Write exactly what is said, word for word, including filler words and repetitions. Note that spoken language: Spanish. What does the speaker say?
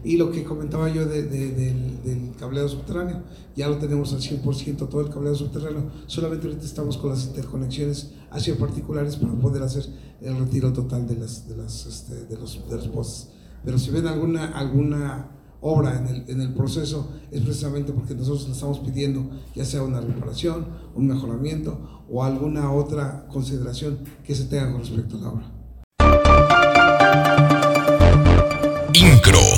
Y lo que comentaba yo de, de, del, del cableado subterráneo, ya lo tenemos al cien por ciento todo el cableado subterráneo, solamente ahorita estamos con las interconexiones hacia particulares para poder hacer el retiro total de, las, de, las, este, de, los, de los postes. Pero si ven alguna, alguna obra en el, en el proceso, es precisamente porque nosotros le estamos pidiendo ya sea una reparación, un mejoramiento o alguna otra consideración que se tenga con respecto a la obra. INCRO